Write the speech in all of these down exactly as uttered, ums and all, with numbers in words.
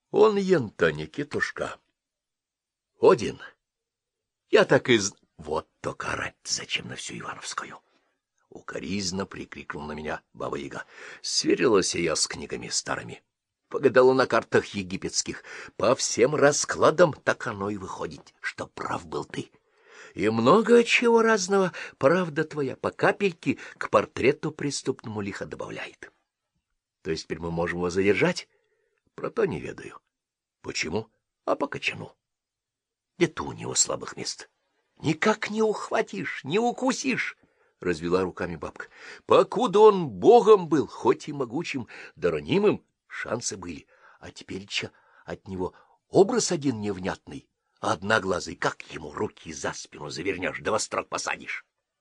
Он ента Никитушка. Один. Я так и з... Вот только орать зачем на всю Ивановскую? Укоризненно прикрикнул на меня Баба-Яга. Сверилась я с книгами старыми. Погадала на картах египетских. По всем раскладам так оно и выходит, что прав был ты. И много чего разного правда твоя по капельке к портрету преступному лихо добавляет. То есть теперь мы можем его задержать? Про то не ведаю. Почему? А по кочану. Нет у него слабых мест. Никак не ухватишь, не укусишь, — развела руками бабка. Покуда он богом был, хоть и могучим, да ранимым, шансы были. А теперь че от него образ один невнятный, одноглазый, как ему руки за спину завернешь, да во строк посадишь.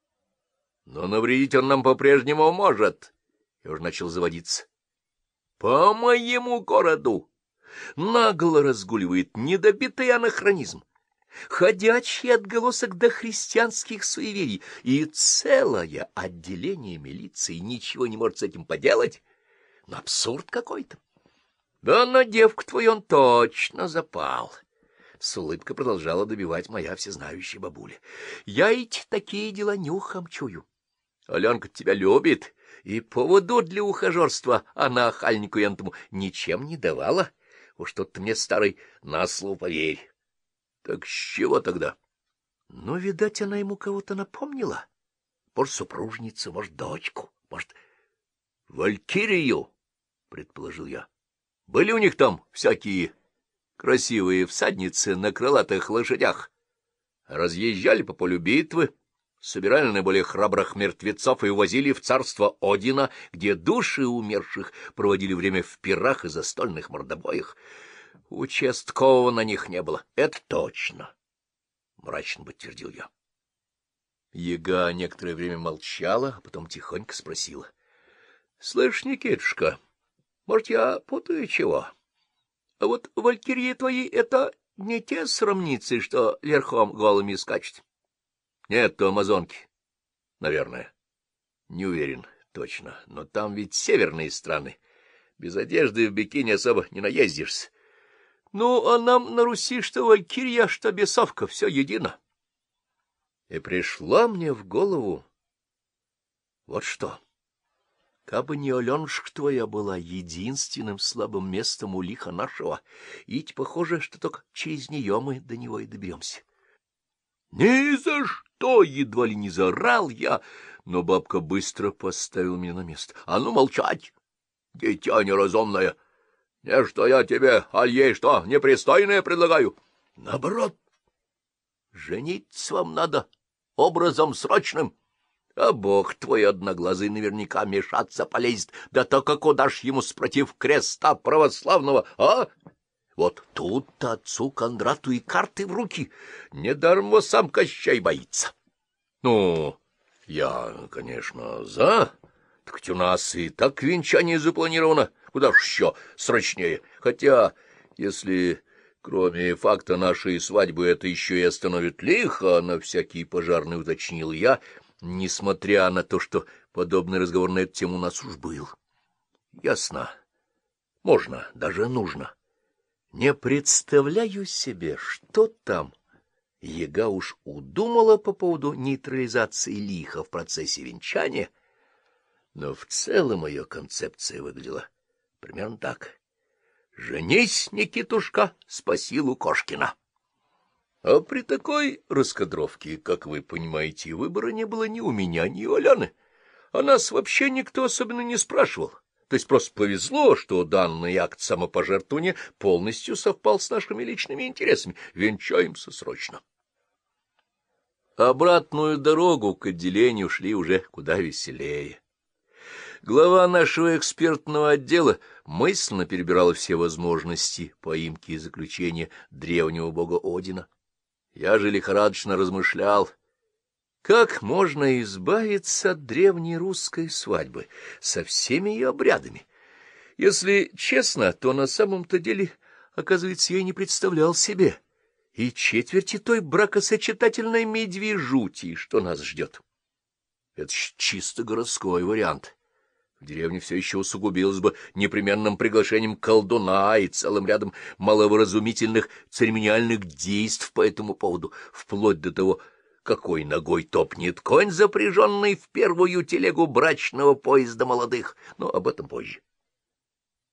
Но навредить он нам по-прежнему может. Я уже начал заводиться. По моему городу нагло разгуливает недобитый анахронизм, ходячий отголосок до христианских суеверий, и целое отделение милиции ничего не может с этим поделать. Но абсурд какой-то. Да на девку твою он точно запал. С улыбкой продолжала добивать моя всезнающая бабуля. Я эти такие дела нюхом чую. Аленка тебя любит, и поводу для ухажерства она охальнику ентому ничем не давала. Уж тут ты мне, старый, на слово поверь. Так с чего тогда? Ну, видать, она ему кого-то напомнила. Может, супружницу, может, дочку, может, Валькирию, предположил я. Были у них там всякие красивые всадницы на крылатых лошадях. Разъезжали по полю битвы, собирали наиболее храбрых мертвецов и увозили в царство Одина, где души умерших проводили время в пирах и застольных мордобоях. Участкового на них не было, это точно, — мрачно подтвердил я. Яга некоторое время молчала, а потом тихонько спросила. — Слышь, Никитушка, может, я путаю чего? А вот валькирии твои — это не те срамницы, что верхом голыми скачут? — Нет, то амазонки, наверное. Не уверен точно, но там ведь северные страны. Без одежды в бикини особо не наездишься. Ну, а нам на Руси что валькирия, что бесовка, все едино. И пришла мне в голову вот что. Кабы не Аленушка твоя была единственным слабым местом у лиха нашего, ведь похоже, что только через нее мы до него и доберемся. Ни за что! Едва ли не заорал я, но бабка быстро поставила меня на место. А ну, молчать, дитя неразумное! Не что я тебе, а ей что, непристойное предлагаю? Наоборот, жениться вам надо образом срочным. А бог твой одноглазый наверняка мешаться полезет, да только куда ж ему спротив креста православного, а? Вот тут-то отцу Кондрату и карты в руки. Недаром его сам Кощей боится. Ну, я, конечно, за. Так ведь у нас и так венчание запланировано. Куда ж еще срочнее? Хотя, если кроме факта нашей свадьбы это еще и остановит лихо, на всякий пожарный уточнил я, несмотря на то, что подобный разговор на эту тему у нас уж был. Ясно. Можно, даже нужно. Не представляю себе, что там Яга уж удумала по поводу нейтрализации лиха в процессе венчания, но в целом ее концепция выглядела примерно так. «Женись, Никитушка, спаси Лукошкина». А при такой раскадровке, как вы понимаете, выбора не было ни у меня, ни у Алены. О нас вообще никто особенно не спрашивал. То есть просто повезло, что данный акт самопожертвования полностью совпал с нашими личными интересами. Венчаемся срочно. Обратную дорогу к отделению шли уже куда веселее. Глава нашего экспертного отдела мысленно перебирала все возможности поимки и заключения древнего бога Одина. Я же лихорадочно размышлял, как можно избавиться от древней русской свадьбы со всеми ее обрядами. Если честно, то на самом-то деле, оказывается, я и не представлял себе и четверти той бракосочетательной медвежути, что нас ждет. Это чисто городской вариант. в деревне все еще усугубилось бы непременным приглашением колдуна и целым рядом маловразумительных церемониальных действий по этому поводу, вплоть до того, какой ногой топнет конь, запряженный в первую телегу брачного поезда молодых, но об этом позже.